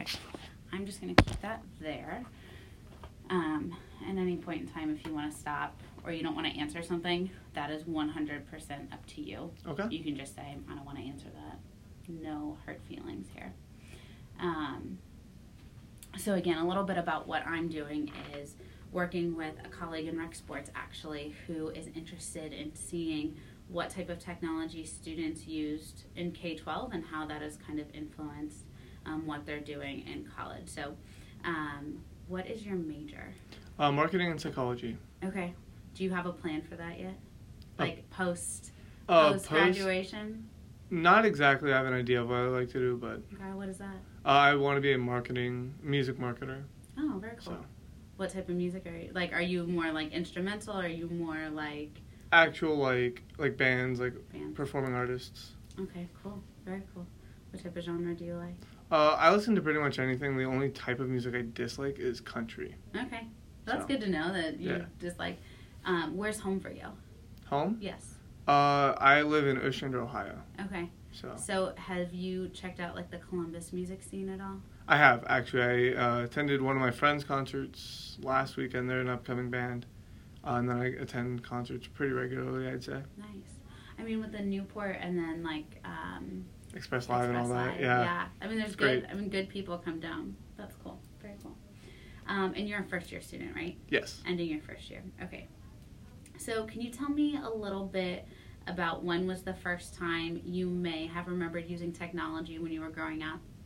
I'm just going to keep that there. At any point in time, if you want to stop or you don't want to answer something, that is 100% up to you. Okay. You can just say, I don't want to answer that. No hurt feelings here. So again, a little bit about what I'm doing is working with a colleague in rec sports actually who is interested in seeing what type of technology students used in K-12 and how that has kind of influenced what they're doing in college. So what is your major? Marketing and psychology. Okay. Do you have a plan for that yet? Like post graduation? Not exactly. I have an idea of what I'd like to do, but... Okay, what is that? I want to be a music marketer. Oh, very cool. So. What type of music are you? Like, are you more like instrumental or are you more like... Actual, like bands, performing artists. Okay, cool. Very cool. What type of genre do you like? I listen to pretty much anything. The only type of music I dislike is country. Okay. That's good to know that you dislike. Where's home for you? Home? Yes. I live in Ostrander, Ohio. Okay. So have you checked out like the Columbus music scene at all? I have, actually. I attended one of my friends' concerts last weekend. They're an upcoming band. And then I attend concerts pretty regularly, I'd say. Nice. I mean, with the Newport and then like Express Live and all that. Live, Yeah. I mean, there's great. good people come down. That's cool. Very cool. And you're a first-year student, right? Yes. Ending your first year. Okay. So can you tell me a little bit about when was the first time you may have remembered using technology when you were growing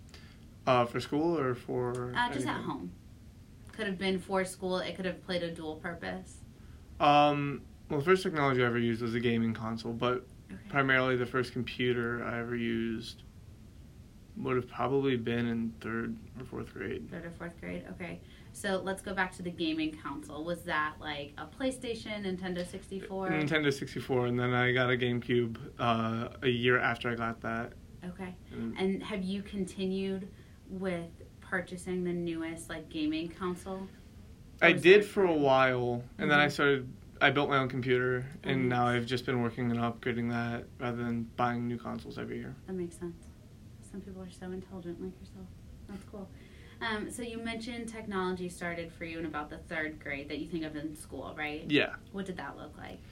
up? For school or for just at home. Could have been for school. It could have played a dual purpose. Well, the first technology I ever used was a gaming console, but primarily the first computer I ever used would have probably been in 3rd or 4th grade. 3rd or 4th grade, okay. So let's go back to the gaming console. Was that like a PlayStation, Nintendo 64? Nintendo 64, and then I got a GameCube a year after I got that. Okay. And have you continued with purchasing the newest like gaming console? I did for a while, and then I built my own computer, and now I've just been working on upgrading that rather than buying new consoles every year. That makes sense. Some people are so intelligent like yourself. That's cool. So you mentioned technology started for you in about the 3rd grade that you think of in school, right? Yeah. What did that look like?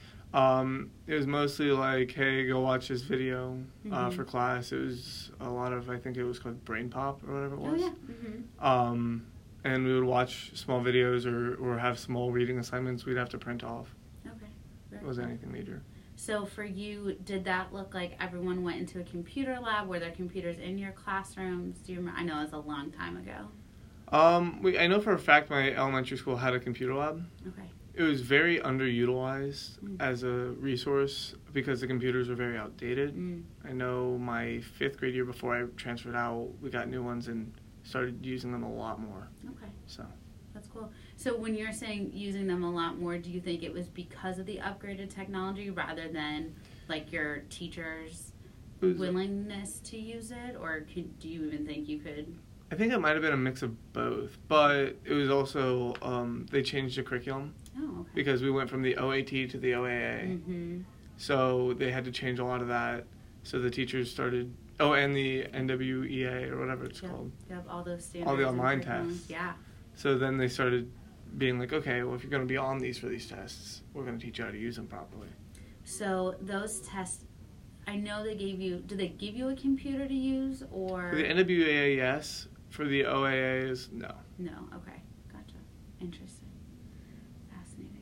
It was mostly like, hey, go watch this video for class. It was a lot of, I think it was called Brain Pop or whatever it was. Oh, yeah. And we would watch small videos or have small reading assignments we'd have to print off. Okay. It wasn't anything major. So for you, did that look like everyone went into a computer lab? Were there computers in your classrooms? Do you remember? I know it was a long time ago. I know for a fact my elementary school had a computer lab. Okay. It was very underutilized as a resource because the computers were very outdated. I know my 5th grade year before I transferred out, we got new ones and started using them a lot more. Okay. So. That's cool. So when you're saying using them a lot more, do you think it was because of the upgraded technology rather than like your teachers' willingness to use it? Or do you even think you could? I think it might have been a mix of both, but it was also, they changed the curriculum. Oh, okay. Because we went from the OAT to the OAA. So they had to change a lot of that. So the teachers started, and the NWEA or whatever it's called. Yep, all those standards. All the online tests. Yeah. So then they started being like, okay, well, if you're going to be on these for these tests, we're going to teach you how to use them properly. So those tests, I know they gave you, did they give you a computer to use or? For the NWEA, yes. For the OAAs, no. No, okay. Gotcha. Interesting. Fascinating.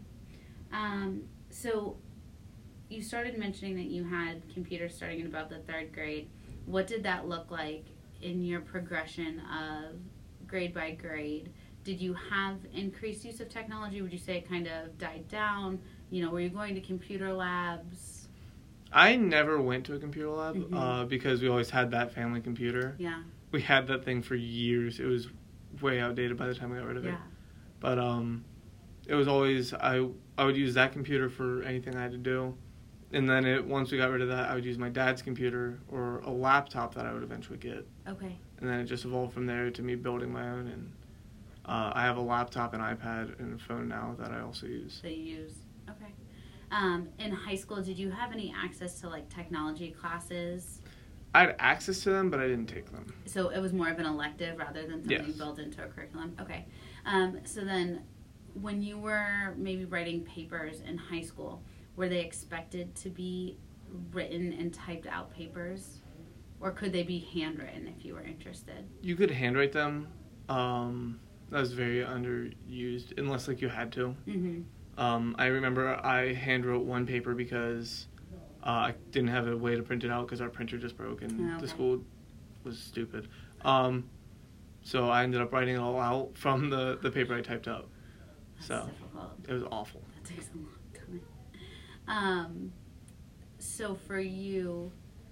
So you started mentioning that you had computers starting in about the 3rd grade. What did that look like in your progression of grade by grade? Did you have increased use of technology? Would you say it kind of died down? You know, were you going to computer labs? I never went to a computer lab because we always had that family computer. Yeah. We had that thing for years. It was way outdated by the time we got rid of it. But it was always, I would use that computer for anything I had to do. And then once we got rid of that, I would use my dad's computer or a laptop that I would eventually get. Okay. And then it just evolved from there to me building my own. And I have a laptop, an iPad, and a phone now that I also use. That you use. Okay. In high school, did you have any access to like technology classes? I had access to them, but I didn't take them. So it was more of an elective rather than something Yes. built into a curriculum? Okay. So then when you were maybe writing papers in high school, were they expected to be written and typed out papers? Or could they be handwritten if you were interested? You could handwrite them. That was very underused, unless like you had to. Mm-hmm. I remember I handwrote one paper because I didn't have a way to print it out because our printer just broke and the school was stupid. So I ended up writing it all out from the paper I typed up. That's so difficult. It was awful. That takes a long time. So for you,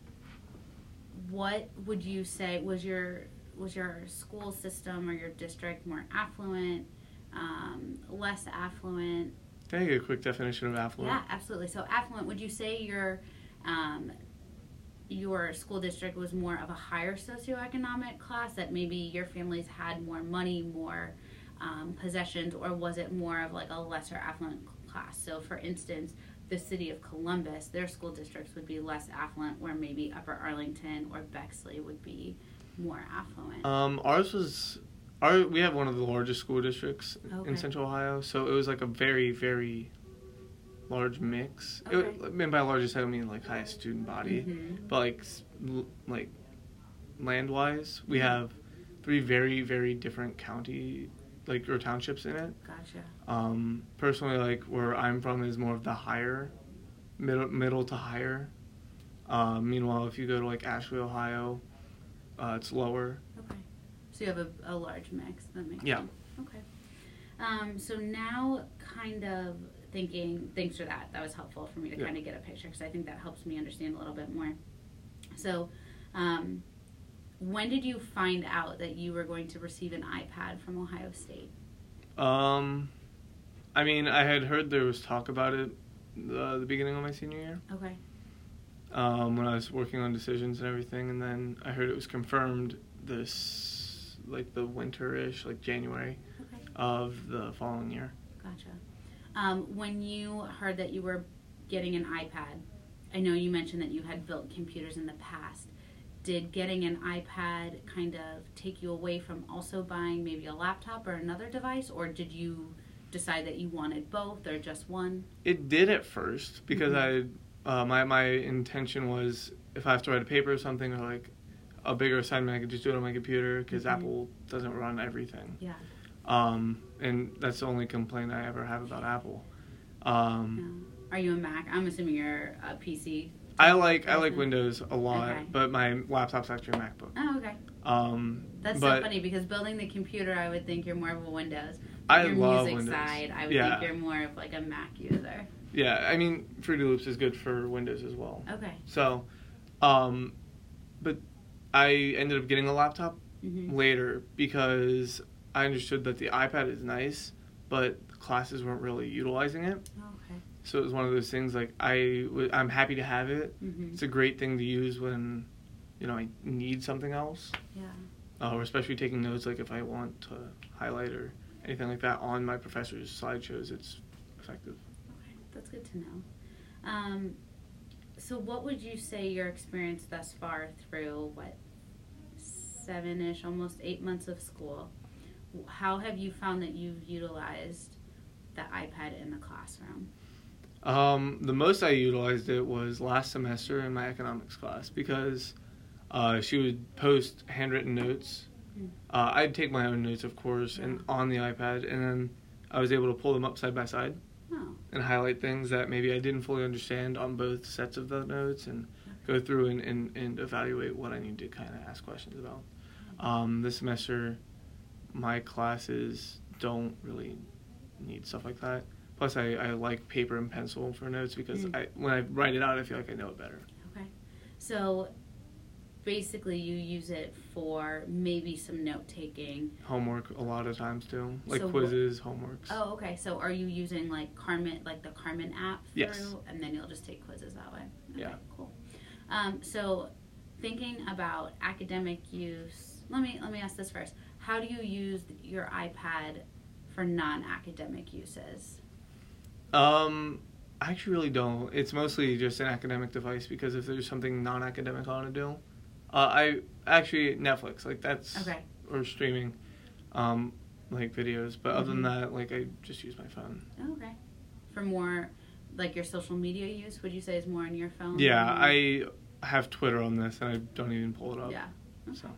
what would you say was your school system or your district more affluent, less affluent? Can I get a quick definition of affluent? Yeah, absolutely. So affluent, would you say your school district was more of a higher socioeconomic class, that maybe your families had more money, more possessions, or was it more of like a lesser affluent class? So for instance, the city of Columbus, their school districts would be less affluent, where maybe Upper Arlington or Bexley would be more affluent. We have one of the largest school districts in Central Ohio, so it was like a very, very large mix. Okay. And by largest, I don't mean like highest student body, but like land-wise, we have 3 very, very different county or townships in it. Gotcha. Personally, like where I'm from is more of the higher, middle to higher. Meanwhile, if you go to like Ashley, Ohio, it's lower. Okay. So you have a large mix. That makes Yeah. sense. Okay. So now kind of thinking, thanks for that. That was helpful for me to kind of get a picture, because I think that helps me understand a little bit more. So when did you find out that you were going to receive an iPad from Ohio State? I mean, I had heard there was talk about it the beginning of my senior year. Okay. When I was working on decisions and everything, and then I heard it was confirmed this, like the winter-ish, like January of the following year. Gotcha. When you heard that you were getting an iPad, I know you mentioned that you had built computers in the past. Did getting an iPad kind of take you away from also buying maybe a laptop or another device, or did you decide that you wanted both or just one? It did at first, because my intention was, if I have to write a paper or something, or like a bigger assignment, I could just do it on my computer, because Apple doesn't run everything. Yeah. And that's the only complaint I ever have about Apple. Are you a Mac? I'm assuming you're a PC. I like Windows a lot, Okay. but my laptop's actually a MacBook. Oh, okay. That's so funny, because building the computer, I would think you're more of a Windows. I your love music Windows. side, I would think you're more of like a Mac user. Yeah, I mean, Fruity Loops is good for Windows as well. Okay. So, but I ended up getting a laptop later, because I understood that the iPad is nice, but the classes weren't really utilizing it. Okay. So it was one of those things, like, I'm happy to have it. It's a great thing to use when, I need something else. Yeah. Or especially taking notes, like if I want to highlight or anything like that on my professor's slideshows, it's effective. Okay, that's good to know. So what would you say your experience thus far through, 7-ish, almost 8 months of school, how have you found that you've utilized the iPad in the classroom? The most I utilized it was last semester in my economics class, because she would post handwritten notes. I'd take my own notes, of course, and on the iPad, and then I was able to pull them up side by side and highlight things that maybe I didn't fully understand on both sets of the notes, and go through and evaluate what I need to kind of ask questions about. This semester, my classes don't really need stuff like that. Plus, I like paper and pencil for notes, because when I write it out, I feel like I know it better. Okay. So basically you use it for maybe some note-taking. Homework a lot of times, too. Like So quizzes, homeworks. Oh, okay. So are you using the Carmen app through? Yes. And then you'll just take quizzes that way? Okay, Yeah. Cool. So thinking about academic use, let me ask this first. How do you use your iPad for non-academic uses? I actually really don't. It's mostly just an academic device, because if there's something non-academic I want to do, I actually Netflix, like that's Okay. or streaming, like videos. But other than that, like I just use my phone. Oh, okay. For more, like your social media use, would you say is more on your phone? Yeah, I have Twitter on this, and I don't even pull it up. Yeah. Okay. So.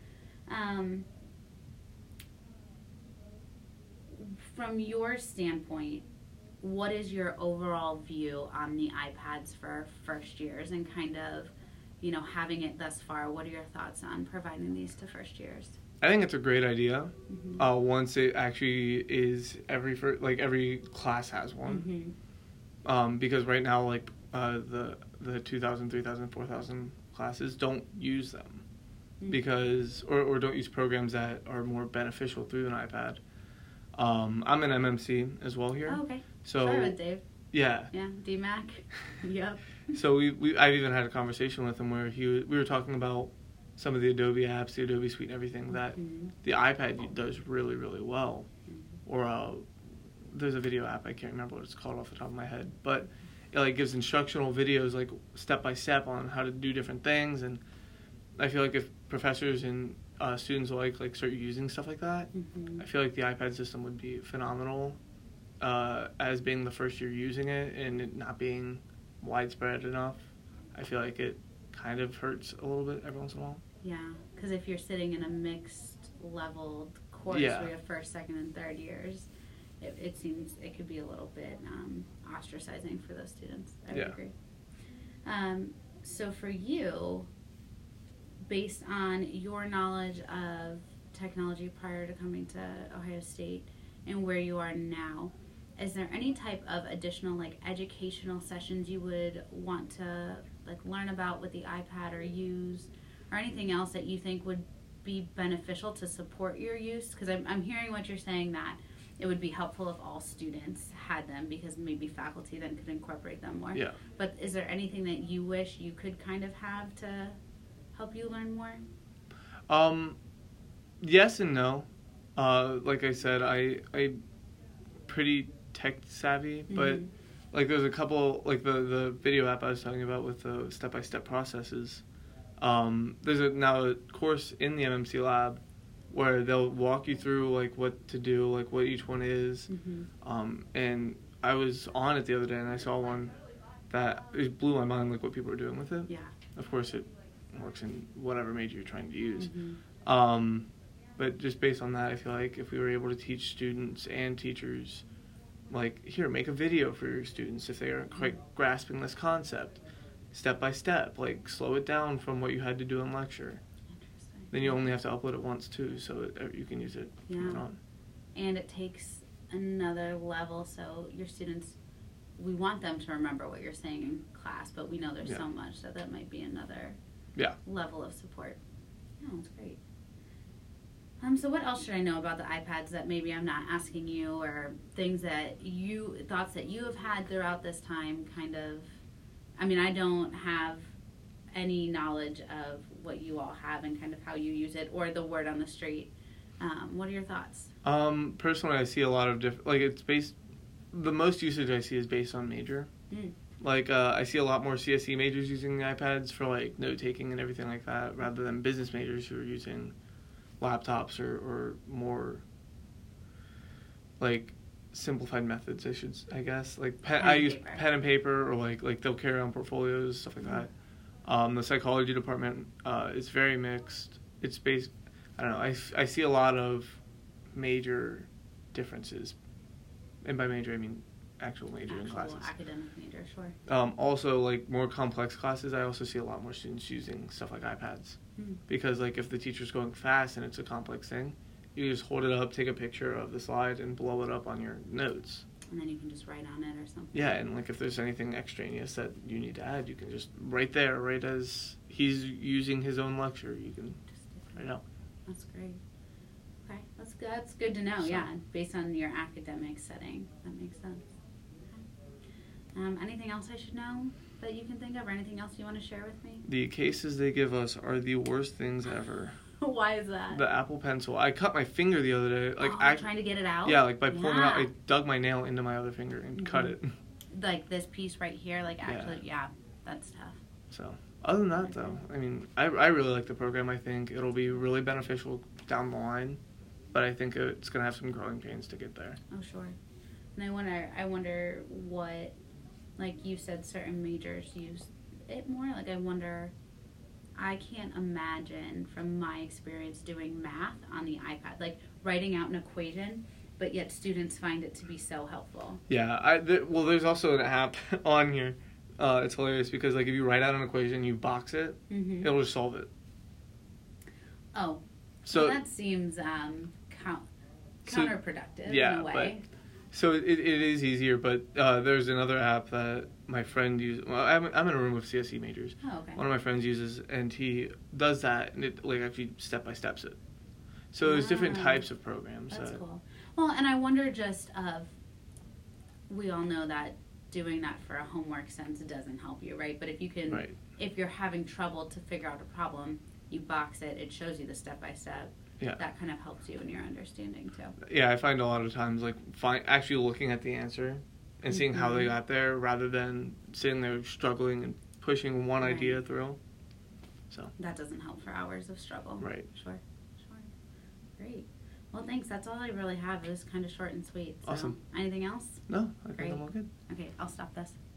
From your standpoint, what is your overall view on the iPads for first years and kind of, you know, having it thus far? What are your thoughts on providing these to first years? I think it's a great idea. Once it actually is every class has one. Because right now, like the 2,000, 3,000, 4,000 classes don't use them because or don't use programs that are more beneficial through an iPad. I'm an MMC as well here. Oh, okay. So sorry about Dave. Yeah. Yeah, DMAC. Yep. So I've even had a conversation with him where we were talking about some of the Adobe apps, the Adobe Suite and everything that the iPad does really, really well. Or there's a video app, I can't remember what it's called off the top of my head, but it like gives instructional videos like step by step on how to do different things. And I feel like if professors and students like start using stuff like that, I feel like the iPad system would be phenomenal as being the first year using it and it not being widespread enough. I feel like it kind of hurts a little bit every once in a while. Yeah, because if you're sitting in a mixed leveled course where you have first, second, and third years, it seems it could be a little bit ostracizing for those students. I would agree. So for you, based on your knowledge of technology prior to coming to Ohio State and where you are now, is there any type of additional like educational sessions you would want to like learn about with the iPad or use, or anything else that you think would be beneficial to support your use? Because I'm hearing what you're saying, that it would be helpful if all students had them because maybe faculty then could incorporate them more. Yeah. But is there anything that you wish you could kind of have to help you learn more? Yes and no. Like I said, I pretty tech savvy, but like there's a couple, like the video app I was talking about with the step-by-step processes. There's now a course in the MMC lab where they'll walk you through like what to do, like what each one is. And I was on it the other day and I saw one that it blew my mind, like what people are doing with it. Yeah. Of course it works in whatever major you're trying to use. But just based on that, I feel like if we were able to teach students and teachers, like, here, make a video for your students if they aren't quite grasping this concept, step by step, like, slow it down from what you had to do in lecture. Then you only have to upload it once, too, so you can use it from then on. And it takes another level, so your students, we want them to remember what you're saying in class, but we know there's so much, so that might be another level of support. No, that's great. So what else should I know about the iPads that maybe I'm not asking you, or things that thoughts that you have had throughout this time, kind of? I mean, I don't have any knowledge of what you all have and kind of how you use it, or the word on the street. What are your thoughts? Personally, I see a lot of different, the most usage I see is based on major. Like, I see a lot more CSE majors using the iPads for, like, note-taking and everything like that, rather than business majors who are using laptops or more, like, simplified methods, I guess. Like, I use pen and paper, or, like they'll carry on portfolios, stuff like that. The psychology department is very mixed. It's based, I don't know, I see a lot of major differences. And by major, I mean actual major in classes. Academic major, sure. Also, like, more complex classes, I also see a lot more students using stuff like iPads. Because, like, if the teacher's going fast and it's a complex thing, you just hold it up, take a picture of the slide, and blow it up on your notes. And then you can just write on it or something. Yeah, and, like, if there's anything extraneous that you need to add, you can just, right there, right as he's using his own lecture, you can write it out. That's great. Okay, that's good to know, based on your academic setting. That makes sense. Anything else I should know that you can think of, or anything else you want to share with me? The cases they give us are the worst things ever. Why is that? The Apple Pencil. I cut my finger the other day. Like, trying to get it out? Yeah, like by pulling it out, I dug my nail into my other finger and cut it. Like this piece right here, like actually, that's tough. So, Other than that, though, I mean, I really like the program. I think it'll be really beneficial down the line, but I think it's going to have some growing pains to get there. Oh, sure. And I wonder what, like you said, certain majors use it more. Like, I can't imagine from my experience doing math on the iPad, like writing out an equation, but yet students find it to be so helpful. Yeah, well, there's also an app on here. It's hilarious because, like, if you write out an equation, you box it, it'll just solve it. Oh, so that seems counterproductive in a way. So it is easier, but there's another app that my friend uses. Well, I'm in a room with CSE majors. Oh, okay. One of my friends uses, and he does that, and it like actually step by steps it. So there's different types of programs. That's cool. Well, and I wonder we all know that doing that for a homework sense doesn't help you, right? But if you can, if you're having trouble to figure out a problem, you box it. It shows you the step by step. Yeah. That kind of helps you in your understanding too. Yeah, I find a lot of times like actually looking at the answer and seeing how they got there rather than sitting there struggling and pushing one idea through. So that doesn't help for hours of struggle. Right. Sure. Great. Well, thanks. That's all I really have. It was kind of short and sweet. So. Awesome. Anything else? No, I think I'm all good. Okay, I'll stop this.